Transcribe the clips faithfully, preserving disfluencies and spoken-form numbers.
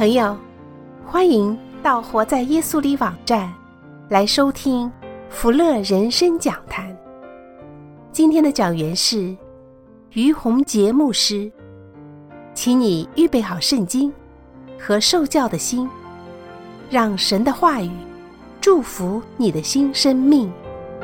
朋友，欢迎到活在耶稣里网站来收听福乐人生讲坛。今天的讲员是于洪杰牧师，请你预备好圣经和受教的心，让神的话语祝福你的新生命。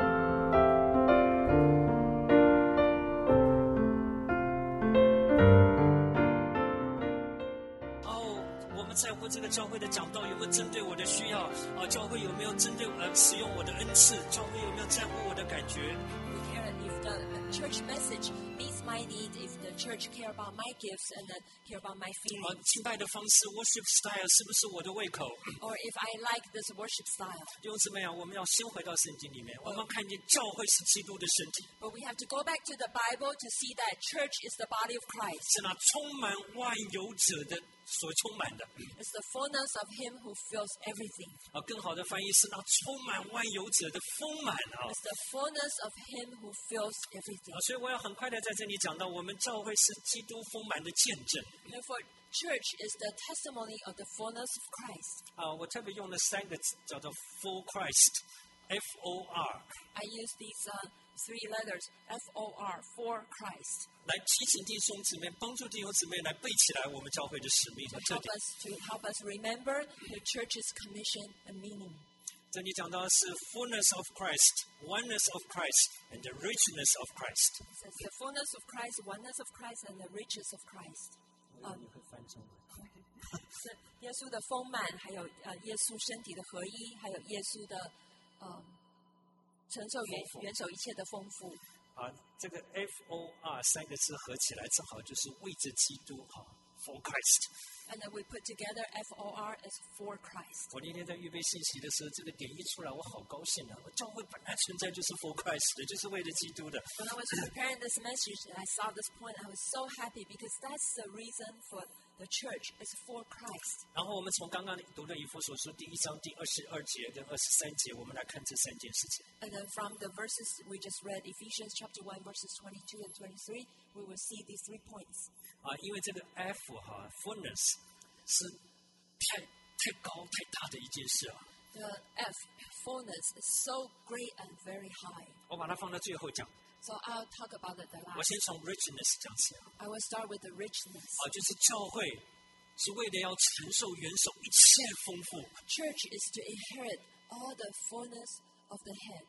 在乎这个教会的讲道有没有针对我的需要啊？教会有没有针对呃使用我的恩赐？教会有没有在乎我的感觉 ？We care if the church message meets my need, if the church care about my gifts and then care about my feelings. 啊，敬拜的方式 worship style 是不是我的胃口 ？Or if I like this worship style. 弟兄姊妹啊，我们要先回到圣经里面，我们看见教会是基督的身体。 But we have to go back to the Bible to see that church is the body of Christ. 是那充满万有者的所充满的。 It's the fullness of Him who fills everything. 啊，更好的翻译是那充满万有者的丰满啊。 It's the fullness of Him who fills everything. 啊，所以我要很快的在这里讲到，我们教会是基督丰满的见证。 Therefore, church is the testimony of the fullness of Christ. 啊，我特别用了三个字，叫做 For Christ，F O R. I use these uh, three letters, F O R, for Christ. 来提醒弟兄姊妹，帮助弟兄姊妹来背起来我们教会的使命和特 help 点。 us to help us remember the church's commission and meaning. 这里讲到的是 fullness of Christ, oneness of Christ, and the richness of Christ. It says the fullness of Christ, oneness of Christ, and the riches of Christ. 啊，你会翻中文。 是耶稣的丰满，还有呃耶稣身体的合一，还有耶稣的呃承受元元首一切的丰富。 啊，这个 F O R 三个字合起来，正好就是为着基督哈 ，for Christ。 And then we put together F O R as for Christ. 我那天在预备信息的时候，这个点一出来，我好高兴啊！我教会本来存在就是 for Christ 的，就是为了基督的。 When I was preparing this message, I saw this point. I was so happy because that's the reason for the church is for Christ. 然后我们从刚刚读的以弗所书第一章第二十二节跟二十三节，我们来看这三件事情。 And then from the verses we just read, Ephesians chapter one, verses twenty-two and twenty-three, we will see these three points. 啊，因为这个 F 哈 fullness 是太太高太大的一件事啊。 The F, fullness, is so great and very high. 我把它放到最后讲。 So I'll talk about it the 我 last. 先从 richness 讲起啊。 I will start with the richness. 啊，就是教会是为了要承受元首一切丰富。 Church is to inherit all the fullness of the head,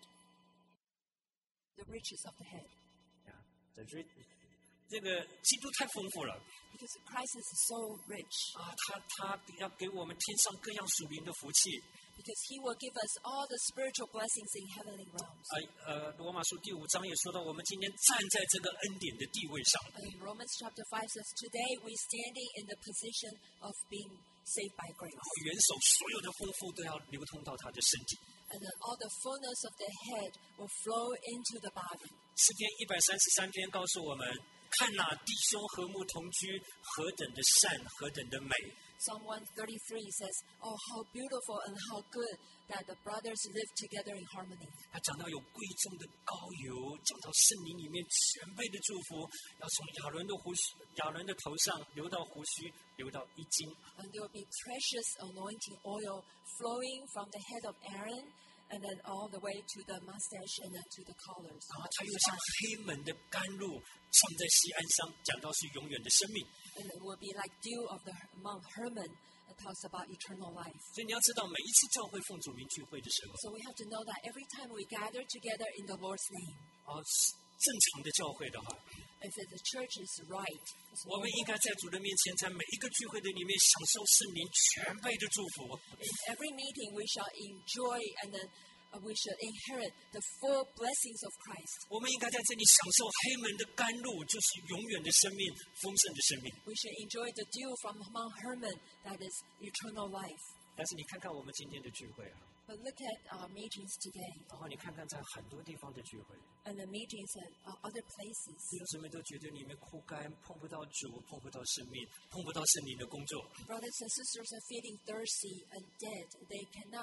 the riches of the head. 啊，这 rich 这个基督太丰富了。 Because Christ is so rich. 啊，他他要给我们天上各样属灵的福气。 Because He will give us all the spiritual blessings in heavenly realms. 啊，呃，罗马书第五章也说到，我们今天站在这个恩典的地位上。 And Romans chapter five says, "Today we standing in the position of being saved by grace." 元首所有的丰富都要流通到他的身体。 And then all the fullness of the head will flow into the body. 诗篇一百三十三篇告诉我们，看哪，弟兄和睦同居，何等的善，何等的美。 Psalm one thirty-three says, "Oh, how beautiful and how good that the brothers live together in harmony." 他讲到有贵重的膏油，讲到圣灵里面全备的祝福，要从亚伦的胡须、亚伦的头上流到胡须，流到衣襟。 And there will be precious anointing oil flowing from the head of Aaron, and then all the way to the mustache and then to the collars. 然后他又像黑门的甘露上在西安山，讲到是永远的生命。 And it will be like dew of the Mount Hermon that talks about eternal life. 所以你要知道，每一次教会奉主名聚会的时候， So we have to know that every time we gather together in the Lord's name, 啊，正常的教会的话， if the church is right, it's 我们 normal. 应该在主的面前，在每一个聚会的里面享受圣灵全备的祝福。 In every meeting, we shall enjoy and then uh, we shall inherit the full blessings of Christ. 我们应该在这里享受黑门的甘露，就是永远的生命、丰盛的生命。 We shall enjoy the dew from Mount Hermon, that is eternal life. 但是你看看我们今天的聚会啊， But look at our meetings today 然后你看看在很多地方的聚会， and the meetings at uh, other 弟 places. 兄姊妹都觉得里面枯干，碰不到主，碰不到生命，碰不到圣灵的工作。 Brothers and sisters are feeling thirsty and dead. They cannot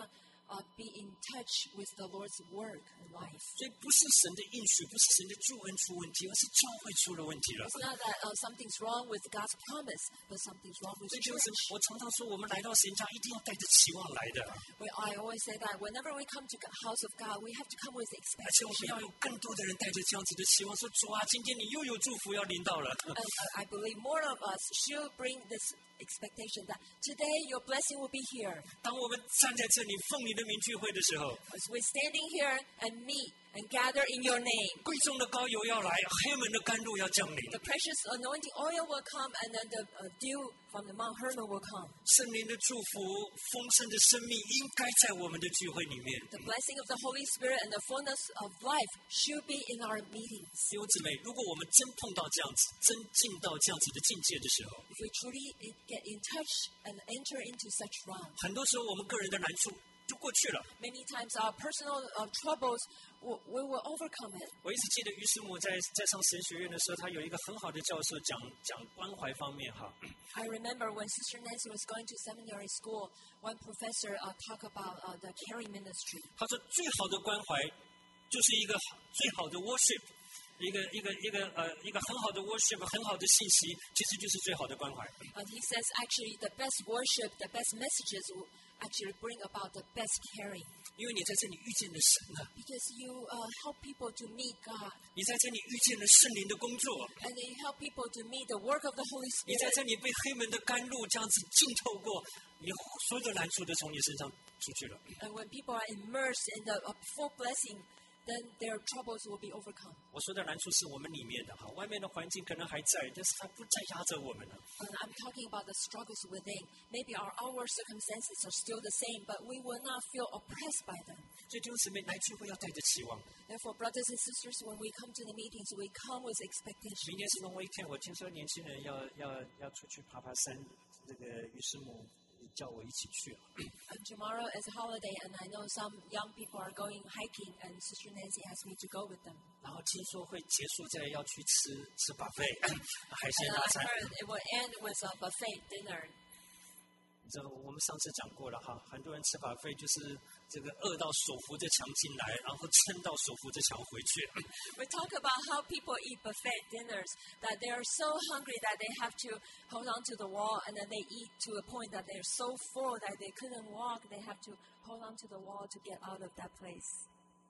uh, be in touch with the Lord's work and life. 所以不是神的应许，不是神的救恩出问题，而是教会出了问题了。 It's not that uh, something's wrong with God's promise, but something's wrong with 这 the 就是 church. 我常常说，我们来到神家一定要带着期望来的， We, I always say that whenever we come to the house of God, we have to come with 而且我们 expectation. 要有更多的人带着这样子的期望，说主啊，今天你又有祝福要临到了。 And uh, I believe more of us should bring this expectation that today your blessing will be here. 当我们站在这里奉你的名聚会的时候， As we're standing here and meet and gather in your name, 贵重的膏油要来，黑门的甘露要降临， the precious anointing oil will come, and then the uh, dew from the Mount Hermon will come. 圣灵的祝福、丰盛的生命应该在我们的聚会里面。 The blessing of the Holy Spirit and the fullness of life should be in our meetings. 弟兄姊妹，如果我们真碰到这样子，真进到这样子的境界的时候， If we truly get in touch and enter into such realm, 很多时候我们个人的难处就过去了。 many times our personal uh, troubles, will, we will overcome it. 我一直记得于师母在在上神学院的时候，他有一个很好的教授讲讲关怀方面哈。 I remember when Sister Nancy was going to seminary school, one professor uh, talked about uh, the caring ministry. 他说最好的关怀就是一个最好的 worship， 一个一个一个呃一个很好的 worship， 很好的信息，其实就是最好的关怀。 And he says actually the best worship, the best messages will actually bring about the best caring. 因为你在这里遇见了神了， Because you uh, help people to meet God, 你在这里遇见了圣灵的工作， and then you help people to meet the work of the Holy 你在 Spirit. 这里被黑门的甘露这样子浸透过，你所有的难处都从你身上出去了。 And when people are immersed in the uh, full blessing, then their troubles will be overcome. 我说的难处是我们里面的哈，外面的环境可能还在，但是它不再压着我们了。 And I'm talking about the struggles within. Maybe our outward circumstances are still the same, but we will not feel oppressed by them. 所以弟兄姊妹来聚会要带着期望。 Therefore, brothers and sisters, when we come to the meetings, we come with 明 expectation. 天是龙威天，我听说年轻人要要要出去爬爬山，这个于师母叫我一起去。 And tomorrow is a holiday, and I know some young people are going hiking, and Sister Nancy asked me to go with them. 然后听说会结束在要去吃吃 buffet 海鲜 And 大 I 餐。 heard it will end with a buffet dinner. 你知道我们上次讲过了哈，很多人吃 buffet 就是这个饿到手扶着墙进来，然后撑到手扶着墙回去。 We talk about how people eat buffet dinners, that they are so hungry that they have to hold on to the wall, and then they eat to a point that they're so full that they couldn't walk. They have to hold on to the wall to get out of that place.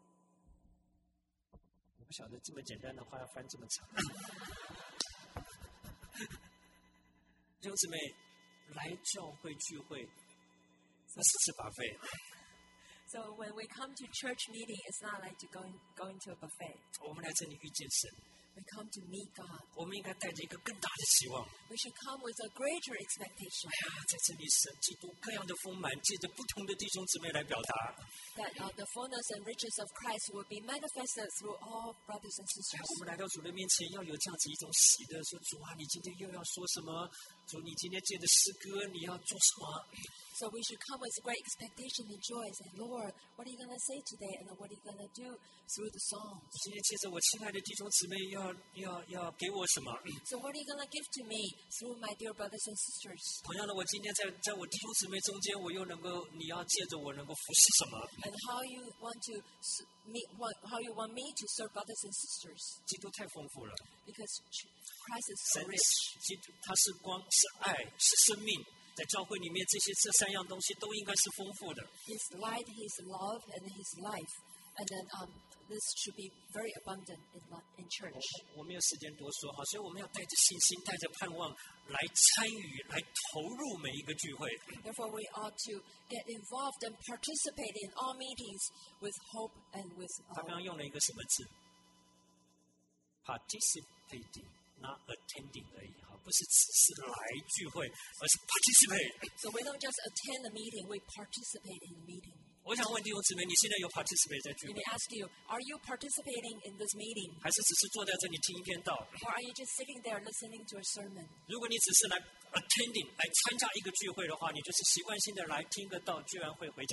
我不晓得这么简单的话要翻这么长。弟兄姊妹，来教会聚会，那是吃 buffet。 So when we come to church meeting, it's not like to go in, going to a buffet. 我们来这里遇见神， We come to meet God. 我们应该带着一个更大的期望。 We should come with a greater expectation 哎呀，在这里神基督各样的丰满，借着不同的弟兄姊妹来表达。 that uh, the fullness and riches of Christ will be manifested through all brothers and 哎 sisters. 我们来到主的面前，要有这样子一种喜的，说主啊，你今天又要说什么？主，你今天借着诗歌，你要做什么？ So we should come with great expectation and joy. Say, Lord, what are you going to say today? And then what are you going to do through the songs? 今天借着我亲爱的弟兄姊妹要要要给我什么？ So what are you going to give to me through my dear brothers and sisters? 同样的，我今天在在我弟兄姊妹中间，我又能够，你要借着我能够服侍什么？ And how you want to s- meet, what, how you want me to serve brothers and sisters? 基督太丰富了， Because ch- Christ is 神 so rich. 基督他是光，是爱，是生命。在教会里面，这些这三样东西都应该是丰富的。 His light, His love, and His life. And then um, this should be very abundant in, li- in church. 我没有时间多说哈，所以我们要带着信心，带着盼望来参与，来投入每一个聚会。 Therefore, we ought to get involved and participate in all meetings with hope and with 他刚 uh, 刚用了一个什么字 ？participating， not attending 而已哈，不是只是来聚会，而是 participate。 so we don't just attend a meeting, we participate in the meeting. 我想问弟兄姊妹，你现在有 participate 在聚 Let 会 me， ask you, are you participating in this meeting? 还是只是坐在这里听一篇道？ Or are you just sitting there listening to a sermon? 如果你只是来 attending 来参加一个聚会的话，你就是习惯性的来听个道，居然会回家。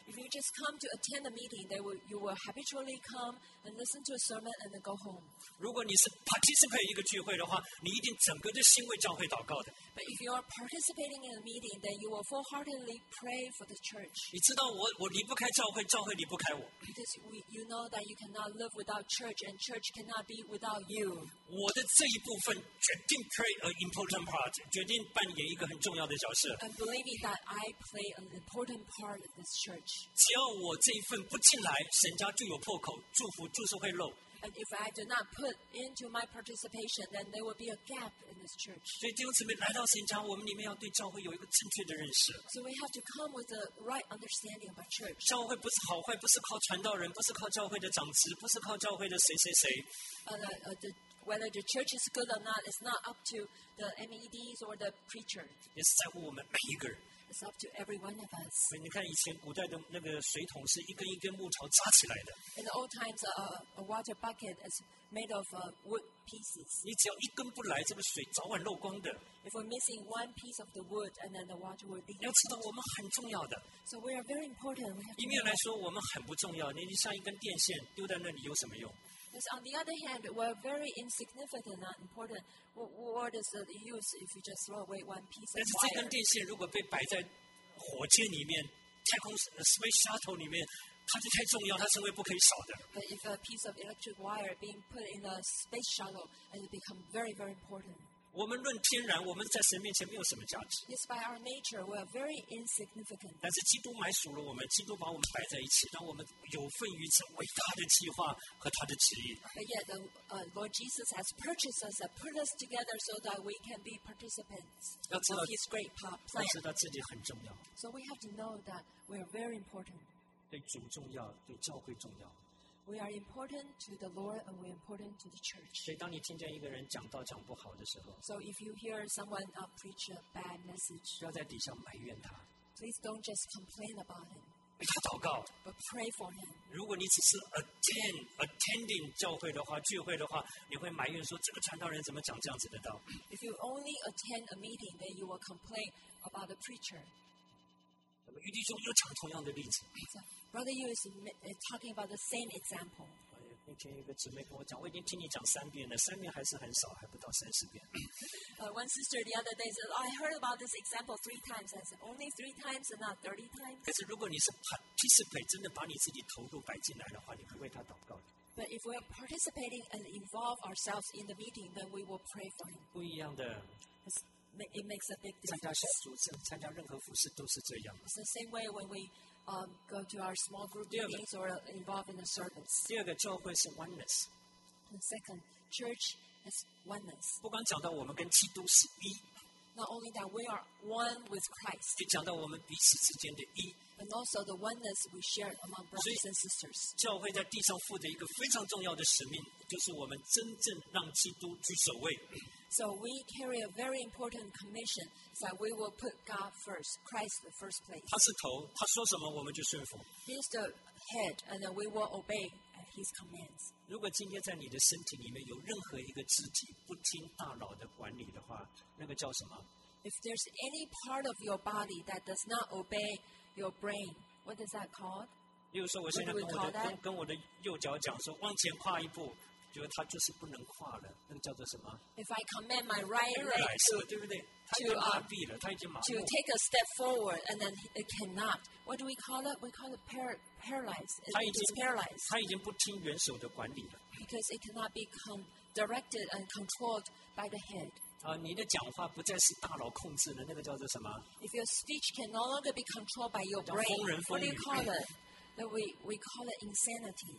If you just come to attend a meeting, they will, you will habitually come and listen to a sermon and then go home. 如果你是 participate 一个聚会的话，你一定整个的心为教会祷告的。 But if you are participating in a meeting, then you will full-heartedly pray for the church. 你知道我我离不开教会，教会离不开我。 Because we, you know that you cannot live without church, and church cannot be without you. 我的这一部分决定 play an important part， 决定扮演一个很重要的角色。 And believing that I play an important part in this church. 只要我这一份不进来，神家就有破口，祝福就是会漏。 And if I do not put into my participation, then there will be a gap in this church. 所以弟兄姊妹来到神家，我们里面要对教会有一个正确的认识。 So we have to come with the right understanding about church. 教会不是好坏，不是靠传道人，不是靠教会的长职，不是靠教会的谁谁谁。 Uh, uh, the, whether the church is good or not, it's not up to the M E Ds or the preacher. 也是在乎我们每一个人。 It's up to every one of us. 所以你看，以前古代的那个水桶是一根一根木条扎起来的。 In the old times, uh, a water bucket is made of uh, wood pieces. 你只要一根不来，这个水早晚漏光的。 If we're missing one piece of the wood, and then the water will leak. 要知道，我们很重要的。 So we are very important. We have 一 to 面 know 来 that. 说，我们很不重要。你你像一根电线丢在那里有什么用？ Because on the other hand, we're very insignificant and not important. What, what is the use if you just throw away one piece 但 of 是这 wire? 根电线如果被摆在火箭里面、太空 space shuttle 里面，它就太重要，它成为不可以少的。 But if a piece of electric wire being put in a space shuttle, it will become very, very important. 我们论天然，我们在神面前没有什么价值。 Yes, by our nature, we are very insignificant. 但是基督买赎了我们，基督把我们摆在一起，让我们有份于这伟大的计划和他的旨意。 But yet, the uh, Lord Jesus has purchased us and put us together so that we can be participants 要知道 of His great pa- 要 plan. 知道自己很重要， So we have to know that we are very important. 对主重要，对教会重要。 We are important to the Lord and we are important to the church. 所以当你听见一个人讲道讲不好的时候， So if you hear someone uh, preach a bad message, 不要在底下埋怨他， please don't just complain about him, 为他祷告。 but pray for him. 如果你只是 attend attending 教会的话，聚会的话，你会埋怨说这个传道人怎么讲这样子的道？ If you only attend a meeting, then you will complain about the preacher. 那么余弟兄又讲同样的例子。 So Brother Yu is mi- uh, talking about the same example. 哎那天一个姊妹跟我讲，我已经听你讲三遍了，三遍还是很少，还不到三十遍。 Uh, one sister the other day said, I heard about this example three times. I said, only three times and not thirty times? 可是如果你是 participate， 真的把你自己投入摆进来的话，你会为他祷告的。 But if we're participating and involve ourselves in the meeting, then we will pray for him. 不一样的， It's, ma- it makes a big 参加 difference. 小组、参加任何服饰都是这样。 It's the same way when we um, go to our small group Yeah, but- meetings or involved in the service. 第二个教会是 oneness， And second, church is oneness. 不光讲到我们跟基督是一， Not only that we are one with Christ, 也讲到我们彼此之间的一。 but also the oneness we share among brothers and sisters. 教会在地上负的一个非常重要的使命，就是我们真正让基督居首位。 So we carry a very important commission that we will put God first, Christ the first place. 他是头，他说什么我们就顺服。 He is the head, and then we will obey His commands. 如果今天在你的身体里面有任何一个肢体不听大脑的管理的话，那个叫什么？ If there's any part of your body that does not obey your brain, what is that called? 例如说，我现在跟 What do 我 we 的 call that? 跟跟我的右脚讲说往前跨一步，觉得他就是不能跨了，那个叫做什么 If I command my right leg ？paralyze， to, 对不对？他已 to, 经麻 uh, 痹了，他已经麻 to 木。 take a step forward, and then it cannot. What do we call it? We call it par- paralyzed. It 他已 is 经 paralyzed 他已经不听元首的管理了。 because it cannot be con- directed and controlled by the head. 啊，你的讲话不再是大脑控制的，那个叫做什么？ If your speech can no longer be controlled by your 叫 brain, 疯人 what do you 疯 call 语。 it? That we, we call it insanity.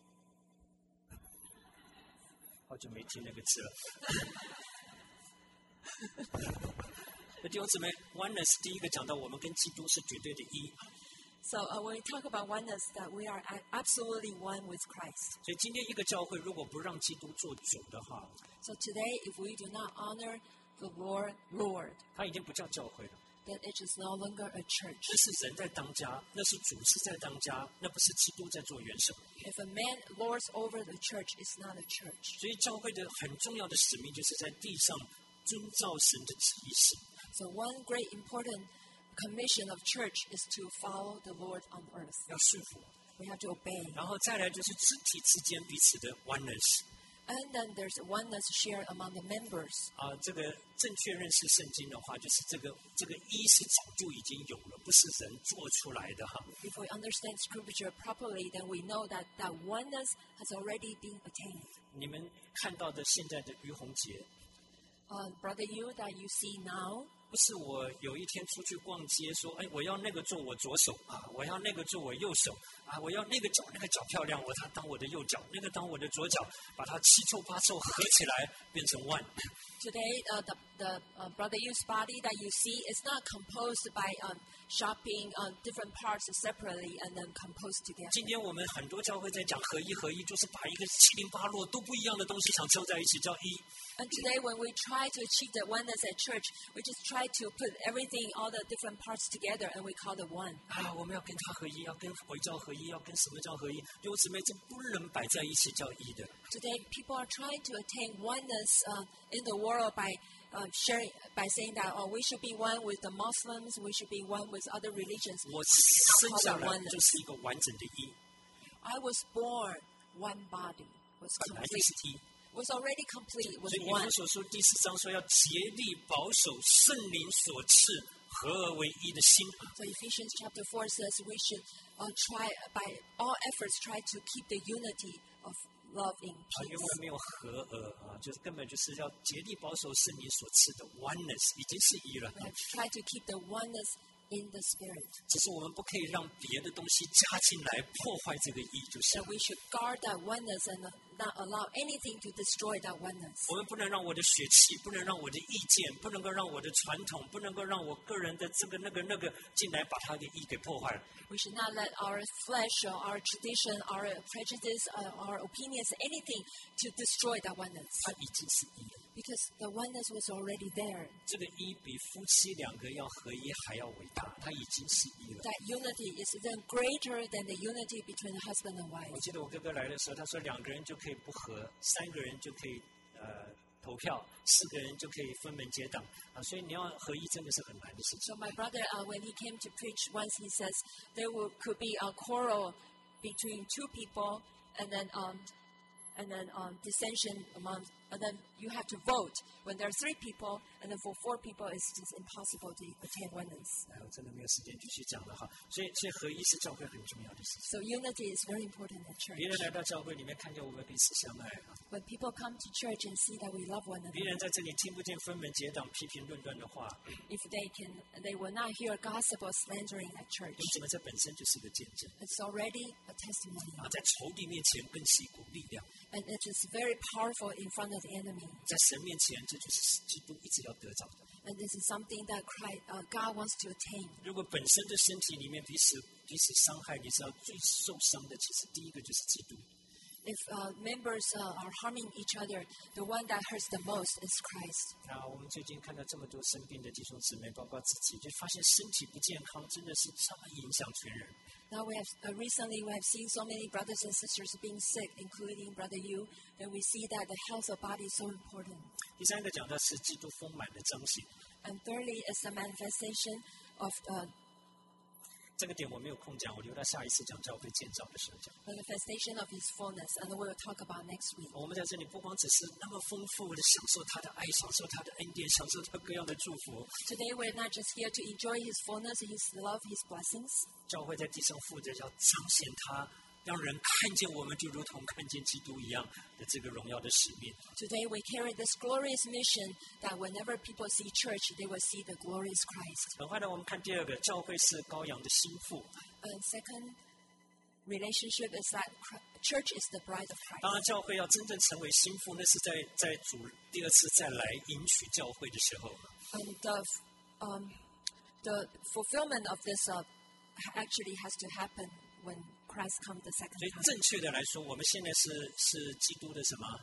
好久没听那个词了。那弟兄姊妹 ，oneness 第一个讲到我们跟基督是绝对的一， So uh, when we talk about oneness, that we are a- absolutely one with Christ. 所以今天一个教会如果不让基督做主的话， So today, if we do not honor the Lord, Lord, 它已经不叫教会了， then it is no longer a church. 那是人在当家，那是主是在当家，那不是基督在做元首。 If a man lords over the church, it's not a church. 所以教会的很重要的使命就是在地上遵照神的旨意行。 So one great important commission of church is to follow the Lord on earth. 要顺服。 We have to obey. 然后再来就是肢体之间彼此的 oneness。 And then there's oneness shared among the members. 啊，这个正确认识圣经的话，就是这个这个一是早就已经有了，不是人做出来的哈。 If we understand Scripture properly, then we know that that oneness has already been attained. 你们看到的现在的于洪杰， Uh, Brother Yu, that you see now, 不是我有一天出去逛街说，哎，我要那个做我左手啊，我要那个做我右手啊，我要那个脚那个脚漂亮，我它当我的右脚，那个当我的左脚，把它七凑八凑合起来变成 one。 today uh, the, the uh, Brother Yu's body that you see is not composed by um, shopping uh, different parts separately and then composed together. 今天我们很多教会在讲合一合一，就是把一个七零八落都不一样的东西想凑在一起叫一。 And today when we try to achieve the oneness at church, we just try to put everything, all the different parts together, and we call it one. 啊，我们要跟他合一，要跟回教合一，要跟什么教合一？弟兄姊妹，这不能摆在一起叫一的。 Today people are trying to attain oneness uh, in the world by uh, sharing, by saying that oh, we should be one with the Muslims, we should be one with other religions. 我生下来就是一个完整的一， I was born one body, was 本来就是 complete, 一。 was already complete, was 所以以 one. 弗所书第四章说要竭力保守圣灵所赐合而为一的心。 So Ephesians chapter four says we should uh, try by all efforts try to keep the unity of love in 啊，原 peace. 文没有合而啊，就是根本就是要竭力保守圣灵所赐的 oneness， 已经是一了。 We have to try to keep the oneness in the spirit. 只是我们不可以让别的东西加进来破坏这个一，就是。 That we should guard that oneness and not allow anything to destroy that oneness. 我们不能让我的血气，不能让我的意见，不能够让我的传统，不能够让我个人的这个那个那个进来，把它的意给破坏了。 We should not let our flesh or our tradition, our prejudice, uh, our opinions, anything to destroy that oneness. 它已经是一了。 Because the oneness was already there. 这个一比夫妻两个要合一还要伟大，它已经是一了。 That unity is even greater than the unity between the husband and 我 wife. 记得我哥哥来的时候，他说两个人就可以不和，三个人就可以呃投票，四个人就可以分门结党啊，所以你要合一真的是很难的事情。 So my brother, uh, when he came to preach once, he says there will, could be a quarrel between two people, and then um, and then um, dissension among, and then you have to vote. When there are three people, and then for four people, it's just impossible to attain oneness. 哎，我真的没有时间继续讲了哈。所以，所以合一是教会很重要的事情。 So unity is very important at 别人 church. 来到教会里面，看见我们彼此相爱啊， When people come to church and see that we love one 别 another, 人在这里听不见分门结党、批评论断的话， if they can, they will not hear gossip or slandering at church. 弟兄姊妹，这本身就是一个见证 It's already a testimony, 啊，在仇敌面前更是一股力量， and it is very powerful in front of the enemy. 在神面前，这就是基督一直要得着的。 And this is something that Christ, uh, God wants to attain. 如果本身的身体里面彼此彼此伤害，你知道最受伤的，其实第一个就是基督。 If uh, members uh, are harming each other, the one that hurts the most is Christ. 啊，我们最近看到这么多生病的弟兄姊妹，包括自己，就发现身体不健康真的是这么影响全人。 Now we have uh, recently we have seen so many brothers and sisters being sick, including Brother Yu. And we see that the health of body is so important. 第三个讲到是基督丰满的彰显， And thirdly, is the manifestation of uh, 这个点我没有空讲，我留到下一次讲教会建造的时候讲。 manifestation of His fullness, and we will talk about next week. 我们在这里不光只是那么丰富的享受他的爱，享受他的恩典，享受他各样的祝福。 Today we're not just here to enjoy His fullness, His love, His blessings. 教会在地上负责要彰显他，让人看见我们就如同看见基督一样的这个荣耀的使命。 Today we carry this glorious mission that whenever people see church, they will see the glorious Christ. 很快的，我们看第二个，教会是羔羊的心腹。 And second relationship is that Chri- church is the bride of 当 Christ. 然，教会要真正成为心腹，那是在在主第二次再来迎娶教会的时候。 And the, um, the fulfillment of this uh, actually has to happen when Christ comes the second 所以 time. 正确的来说，我们现在是是基督的什么？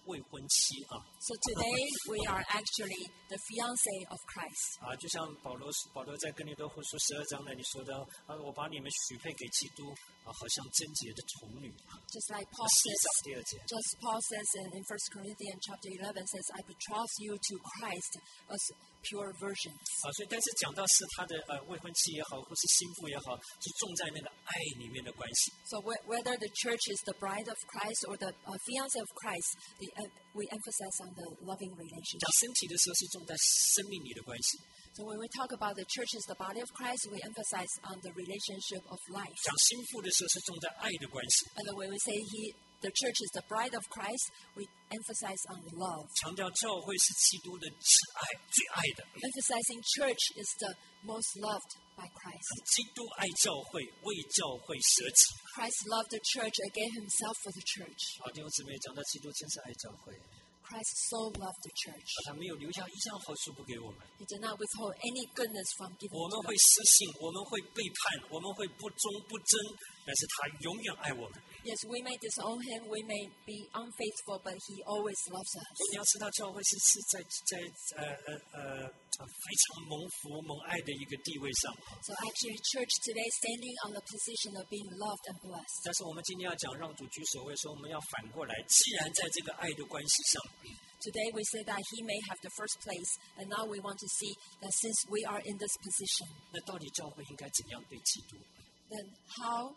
未婚妻啊。 So today we are actually the fiancé of Christ. 啊，就像保罗保罗在哥林多后书十二章那里说的啊，我把你们许配给基督啊，好像贞洁的童女。 Just like Paul 十一 says, 章第二节。 just Paul says in, in First Corinthians chapter eleven says, I betroth you to Christ as pure virgins. 啊，所以但是讲到是他的呃未婚妻也好，或是心腹也好，是重在那个爱里面的关系。 So wh- whether the church is the bride of Christ or the uh, fiancé of Christ, the, uh, we emphasize on the loving relationship. 讲身体的时候是重在生命里的关系， So when we talk about the church is the body of Christ, we emphasize on the relationship of life. 讲心腹的时候是重在爱的关系， And then when we say he, the church is the bride of Christ, we emphasize on love. 强调教会是基督的挚爱最爱的。 Emphasizing church is the most loved by Christ. 基督爱教会，为教会舍己。 Christ loved the church and gave himself for the church. 好，弟兄姊妹，讲到基督真是爱教会， Christ so loved the church. 他没有留下一样好处不给我们。 He did not withhold any goodness from giving 我们 to 会 us. 失信，我们会背叛，我们会不忠不贞，但是他永远爱我们。 Yes, we may disown him, we may be unfaithful, but he always loves us. 你要知道，教会是是在在呃呃呃非常蒙福蒙爱的一个地位上。 So actually, church today is standing on the position of being loved and blessed. 但是我们今天要讲让主居首位，说我们要反过来，既然在这个爱的关系上， Today we say that he may have the first place, and now we want to see that since we are in this position, 那到底教会应该怎样对基督？ then how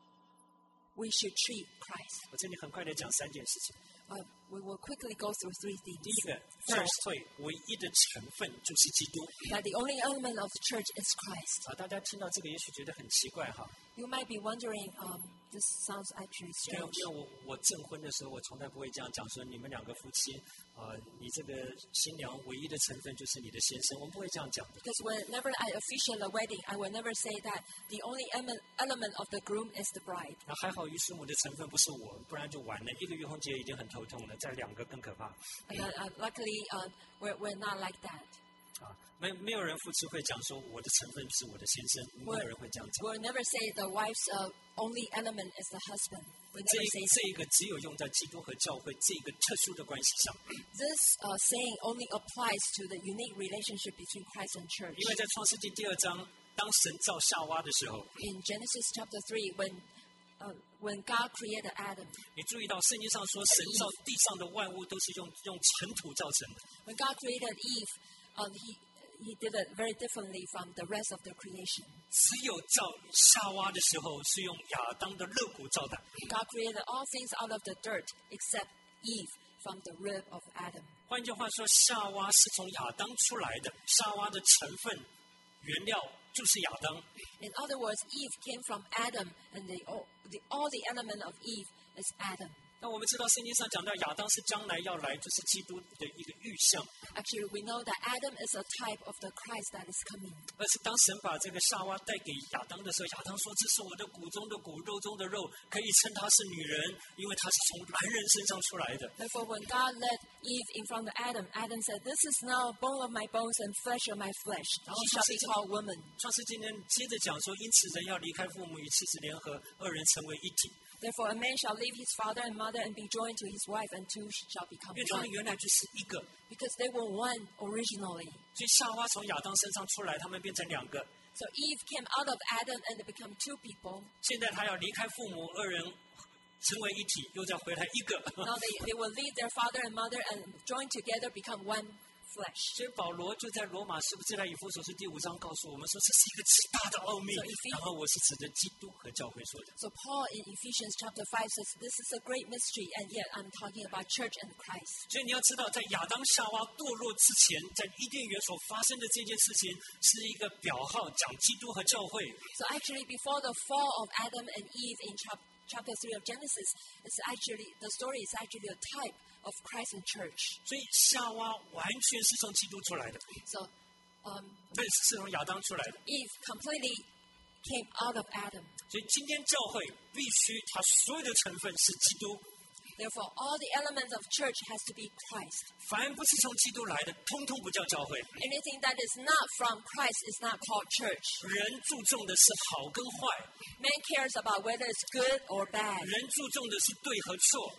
we should treat Christ. 我这里很快的讲三件事情。 Uh, we will quickly go through three 第 things. 一个，教 First, 会唯一的成分就是基督。 that the only element of the church is Christ. 啊，大家听到这个也许觉得很奇怪哈， You might be wondering, um, this sounds actually 因为 strange. 因为我我证婚的时候，我从来不会这样讲说你们两个夫妻啊、你这个新娘唯一的成分就是你的先生，我们不会这样讲的。 Because whenever I officiate a wedding, I will never say that the only element element of the groom is the bride. 那还好，于师母的成分不是我，不然就完了。一个于红节已经很头痛了，再两个更可怕。 And uh, uh, luckily, uh, we're, we're not like that. 啊，没没有人夫妻会讲说我的成分是我的先生，没有人会这样讲。 We'll never say the wife's uh, only element is the husband. We 这 never 一 say 这一个只有用在基督和教会这个特殊的关系上， this uh, saying only applies to the unique relationship between Christ and church. 因为在创世纪第二章，当神造夏娃的时候， In Genesis chapter three, when uh, when God created Adam, 你注意到圣经上说，神造地上的万物都是用用尘土造成的。 when God created Eve, um, he he did it very differently from the rest of the creation. 只有造夏娃的时候是用亚当的肋骨造的。 God created all things out of the dirt except Eve from the rib of Adam. 换句话说，夏娃是从亚当出来的，夏娃的成分原料就是亚当。 In other words, Eve came from Adam, and the all the, all the element of Eve is Adam. 那我们知道圣经上讲到亚当是将来要来，就是基督的一个预象。 Actually, we know that Adam is a type of the Christ that is coming. 而是当神把这个夏娃带给亚当的时候，亚当说：“这是我的骨中的骨，肉中的肉，可以称她是女人，因为她是从男人身上出来的。” Therefore, when God led Eve in front of Adam, Adam said, "This is now bone of my bones and flesh of my flesh. She shall be called woman." 创世纪呢接着讲说，因此人要离开父母与妻子联合，二人成为一体。 Therefore, a man shall leave his father and mother and be joined to his wife, and two shall become 因为他们 one. 原来就是一个， Because they were one originally. 所以夏娃从亚当身上出来，他们变成两个。 So Eve came out of Adam and they become two people. 现在他要离开父母，二人成为一体，又再回来一个。 Now they, they will leave their father and mother and join together, become one flesh. 所以保罗就在罗马书就在以弗所书第五章告诉我们说，这是一个极大的奥秘 So if we-。 然后我是指着基督和教会说的。 So Paul in Ephesians chapter five says, this is a great mystery, and yet I'm talking about church and Christ. 所以你要知道，在亚当夏娃堕落之前，在伊甸园所发生的这件事情，是一个表号，讲基督和教会。 So actually, before the fall of Adam and Eve in chap- chapter three of Genesis, it's actually the story is actually a type of Christ and church. 所以夏娃完全是从基督出来的， So um, 对，是从亚当出来的。 Eve completely came out of Adam. 所以今天教会必须它所有的成分是基督， Therefore, all the elements of church has to be Christ. 凡不是从基督来的，通通不叫教会。 Anything that is not from Christ is not called church. 人注重的是好跟坏， Man cares about whether it's good or bad. 人注重的是对和错。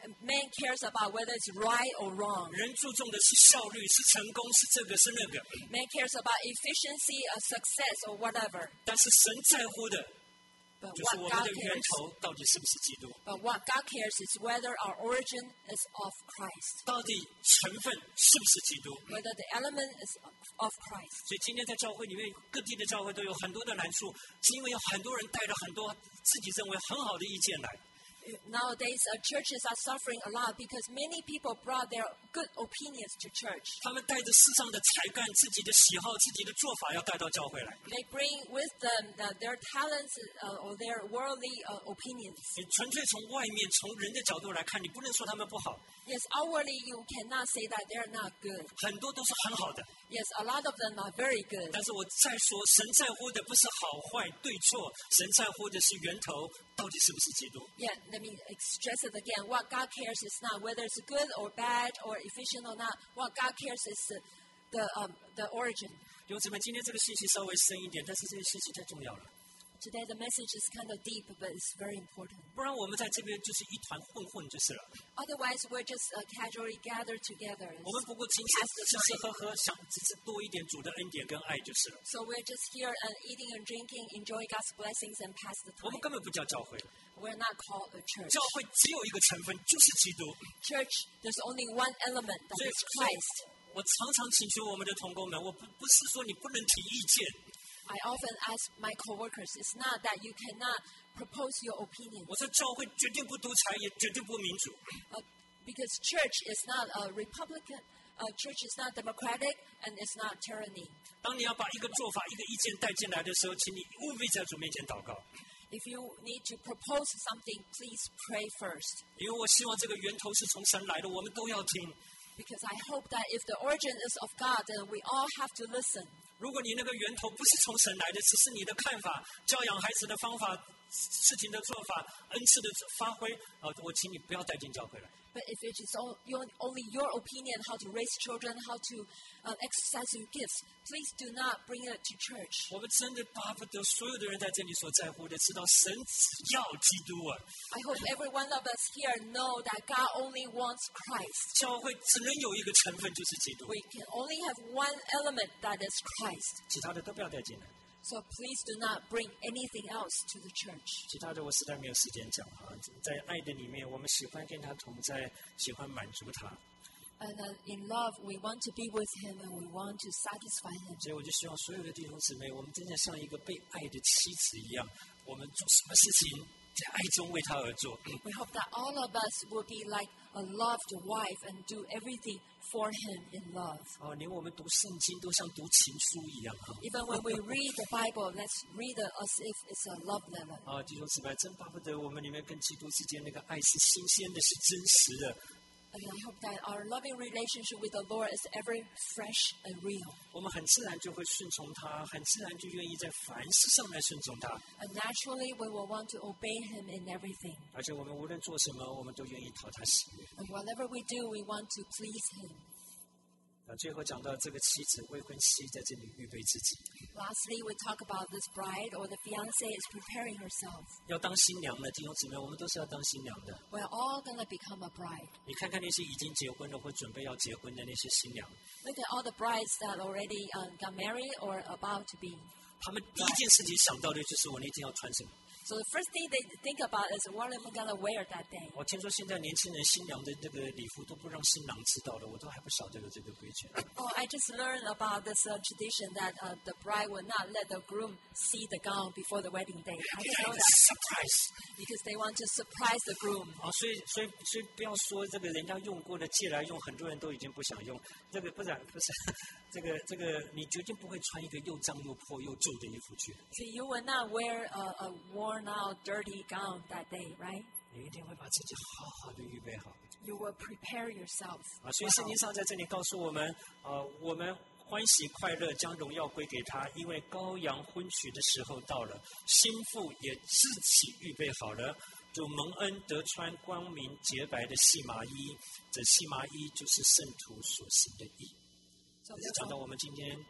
man cares about whether it's right or wrong. 人注重的是效率，是成功，是这个是那个。 Man cares about efficiency or success or whatever. 但是神在乎的 But 就是 what 我们 God 的源 cares, 头到底是不是基督？ but what God cares is whether our origin is of Christ, 到底成分是不是基督？ whether the element is of, of Christ. 所以今天在教会里面，各地的教会都有很多的难处，是因为有很多人带着很多自己认为很好的意见来。 Nowadays, uh, churches are suffering a lot because many people brought their good opinions to church. 他们带着世上的才干、自己的喜好、自己的做法，要带到教会来。 They bring with them uh, their talents uh, or their worldly uh, opinions. 你纯粹从外面、从人的角度来看，你不能说他们不好， Yes, outwardly you cannot say that they're not good. 很多都是很好的。 Yes, a lot of them are very good. 但是我再说，神在乎的不是好坏对错，神在乎的是源头到底是不是基督。 Yeah, let me stress it again. What God cares is not whether it's good or bad or efficient or not. What God cares is the the, um, the origin. 弟兄姊妹，今天这个信息稍微深一点，但是这个信息太重要了， Today the message is kind of deep, but it's very important. 不然我们在这边就是一团混混就是了。 Otherwise, we're just uh, casually gathered together. 我们不过今天吃吃喝喝，想只是多一点主的恩典跟爱就是了。 So we're just here and eating and drinking, enjoy God's blessings and pass the 我们 time. 根本不叫教会， We're not called a church. 教会只有一个成分，就是基督。 Church, there's only one element, that 所以 is Christ. 我常常请求我们的同工们，我不不是说你不能提意见， I often ask my coworkers, it's not that you cannot propose your opinions. 我说教会绝对不独裁，也绝对不民主。 Uh, because church is not a Republican, uh, church is not democratic, and it's not tyranny. 当你要把一个做法、一个意见带进来的时候，请你务必在主面前祷告， If you need to propose something, please pray first. 因为我希望这个源头是从神来的，我们都要听。 Because I hope that if the origin is of God, then we all have to listen. 如果你那个源头不是从神来的，只是你的看法、教养孩子的方法、事情的做法、恩赐的发挥，啊，我请你不要带进教会来。 But if it is all, your, only your opinion how to raise children, how to uh, exercise your gifts, please do not bring it to church. 我们真的巴不得所有的人在这里所在乎的，知道神只要基督啊！ I hope every one of us here know that God only wants Christ. 教会只能有一个成分，就是基督， We can only have one element, that is Christ. 其他的都不要带进来。 So please do not bring anything else to the church. 其他的我实在没有时间讲啊。在爱的里面，我们喜欢跟他同在，喜欢满足他。 And uh, in love, we want to be with Him and we want to satisfy Him. 所以我就希望所有的弟兄姊妹，我们真的像一个被爱的妻子一样，我们做什么事情在爱中为他而做。 We hope that all of us will be like a loved wife and do everything for Him in love. 哦，连我们读圣经都像读情书一样哈。 Even when we read the Bible, let's read it as if it's a love letter. 啊，弟兄姊妹，真巴不得我们里面跟基督之间那个爱是新鲜的，是真实的。 And I hope that our loving relationship with the Lord is ever fresh and real. 我们很自然就会顺从他，很自然就愿意在凡事上来顺从他。 And naturally, we will want to obey Him in everything. 而且我们无论做什么，我们都愿意讨他喜悦。 And whatever we do, we want to please Him. 啊，最后讲到这个妻子未婚妻在这里预备自己， Lastly, we talk about this bride or the fiancé is preparing herself. 要当新娘的弟兄姊妹，我们都是要当新娘的。 We're all going to become a bride. 你看看那些已经结婚了或准备要结婚的那些新娘， Look at all the brides that already uh, got married or about to be. 她们第一件事情想到的就是我那天要穿什么。 So the first thing they think about is what am I going to wear that day? 我听说现在年轻人新娘的这个礼服都不让新郎知道了，我都还不晓得有这个规矩。 Oh, I just learned about this uh, tradition that uh, the bride will not let the groom see the gown before the wedding day. I didn't know that surprise because they want to surprise the groom. 啊，所以所以所以不要说这个人家用过的借来用，很多人都已经不想用。这个不然不是这个这个，你绝对不会穿一个又脏又破又皱的衣服去。 So you will not wear a, a worn out, dirty gown that day, right? 你一定会把自己好好的预备好 You will prepare yourself. 啊！所以圣经上在这里告诉我们，呃，我们欢喜快乐，将荣耀归给他，因为羔羊婚娶的时候到了，新妇也自己预备好了，就蒙恩得穿光明洁白的细麻衣，这细麻衣就是圣徒所行的义。 So 这是讲到 therefore, 我们今天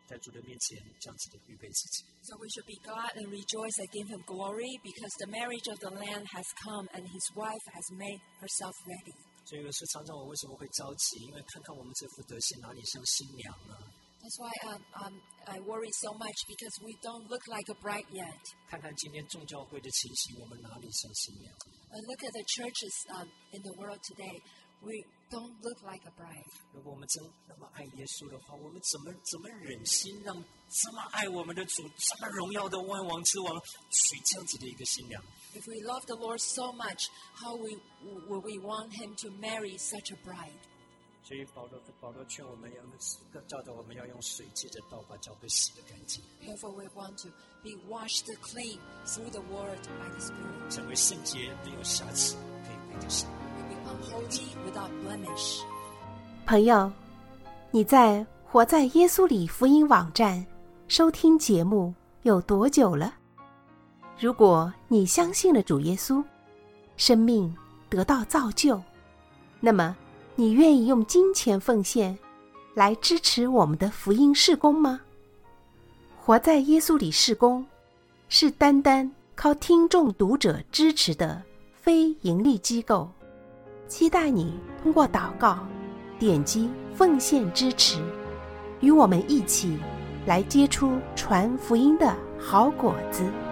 在主的面前这样子的预备自己。 So we should be glad and rejoice and give him glory because the marriage of the Lamb has come and his wife has made herself ready. 所以有时常常我为什么会着急？因为看看我们这副德行，哪里像新娘呢？ That's why um, um, I worry so much because we don't look like a bride yet. 看看今天众教会的情形，我们哪里像新娘？ Uh, look at the churches um, in the world today. We don't look like a bride. 如果我们真那么爱耶稣的话，我们怎么怎么忍心让这么爱我们的主、这么荣耀的万王之王娶这样子的一个新娘？ If we love the Lord so much, how we, would we want him to marry such a bride? 所以保罗保罗劝我们要教导我们要用水借着道把脚被洗得干净， Therefore, we want to be washed clean through the Word by the Spirit. 成为圣洁，没有瑕疵，可以归给神。 We be unholy without blemish. 朋友，你在活在耶稣里福音网站收听节目有多久了？如果你相信了主耶稣，生命得到造就，那么你愿意用金钱奉献来支持我们的福音事工吗？活在耶稣里事工是单单靠听众读者支持的非盈利机构，期待你通过祷告点击奉献支持，与我们一起来结出传福音的好果子。